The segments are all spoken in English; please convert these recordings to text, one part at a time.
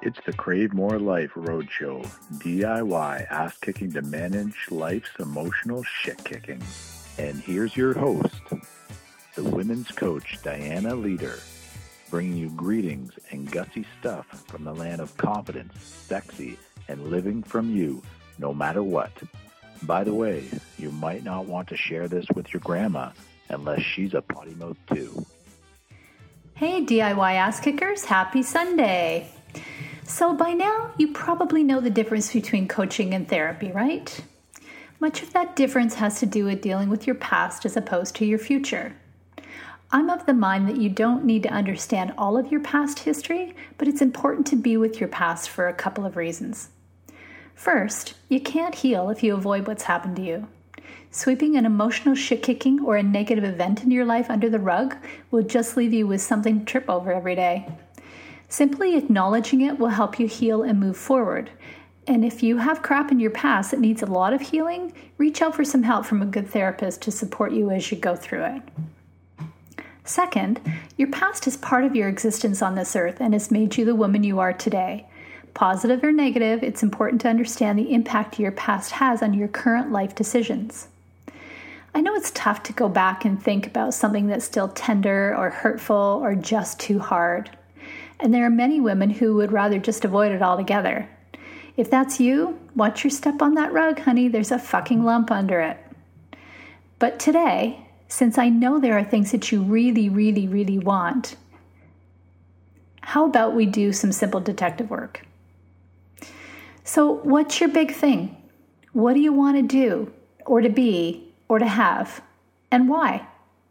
It's the Crave More Life Roadshow, DIY ass-kicking to manage life's emotional shit-kicking. And here's your host, the women's coach, Diana Leader, bringing you greetings and gutsy stuff from the land of confidence, sexy, and living from you, no matter what. By the way, you might not want to share this with your grandma unless she's a potty mouth too. Hey DIY ass kickers, happy Sunday! So by now, you probably know the difference between coaching and therapy, right? Much of that difference has to do with dealing with your past as opposed to your future. I'm of the mind that you don't need to understand all of your past history, but it's important to be with your past for a couple of reasons. First, you can't heal if you avoid what's happened to you. Sweeping an emotional shit-kicking or a negative event in your life under the rug will just leave you with something to trip over every day. Simply acknowledging it will help you heal and move forward. And if you have crap in your past that needs a lot of healing, reach out for some help from a good therapist to support you as you go through it. Second, your past is part of your existence on this earth and has made you the woman you are today. Positive or negative, it's important to understand the impact your past has on your current life decisions. I know it's tough to go back and think about something that's still tender or hurtful or just too hard. And there are many women who would rather just avoid it altogether. If that's you, watch your step on that rug, honey. There's a fucking lump under it. But today, since I know there are things that you really, really, really want, how about we do some simple detective work? So what's your big thing? What do you want to do or to be or to have? And why?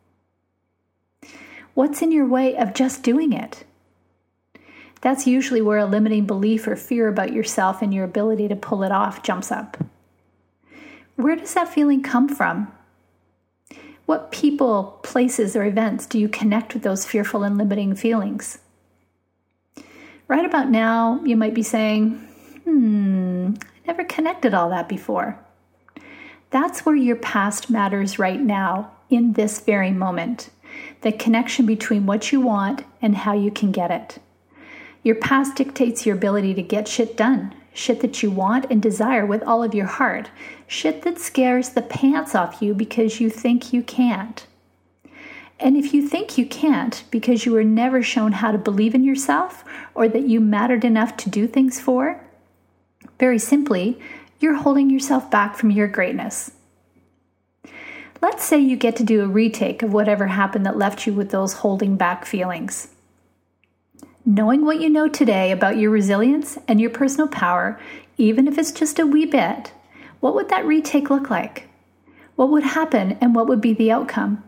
What's in your way of just doing it? That's usually where a limiting belief or fear about yourself and your ability to pull it off jumps up. Where does that feeling come from? What people, places, or events do you connect with those fearful and limiting feelings? Right about now, you might be saying, I never connected all that before. That's where your past matters right now, in this very moment. The connection between what you want and how you can get it. Your past dictates your ability to get shit done, shit that you want and desire with all of your heart, shit that scares the pants off you because you think you can't. And if you think you can't because you were never shown how to believe in yourself or that you mattered enough to do things for, very simply, you're holding yourself back from your greatness. Let's say you get to do a retake of whatever happened that left you with those holding back feelings. Knowing what you know today about your resilience and your personal power, even if it's just a wee bit, what would that retake look like? What would happen and what would be the outcome?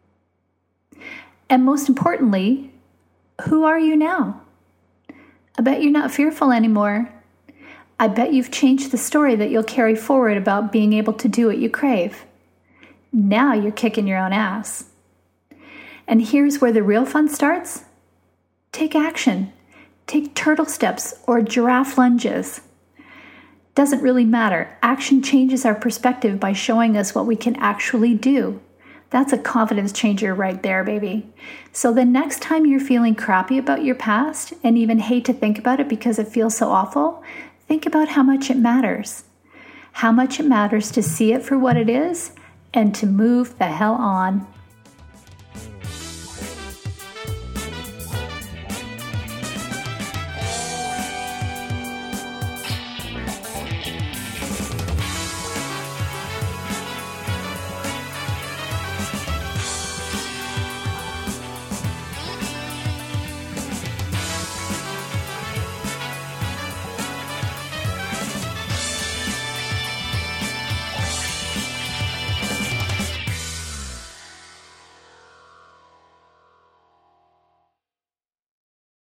And most importantly, who are you now? I bet you're not fearful anymore. I bet you've changed the story that you'll carry forward about being able to do what you crave. Now you're kicking your own ass. And here's where the real fun starts. Take action. Take turtle steps or giraffe lunges. Doesn't really matter. Action changes our perspective by showing us what we can actually do. That's a confidence changer right there, baby. So the next time you're feeling crappy about your past and even hate to think about it because it feels so awful, think about how much it matters. How much it matters to see it for what it is and to move the hell on.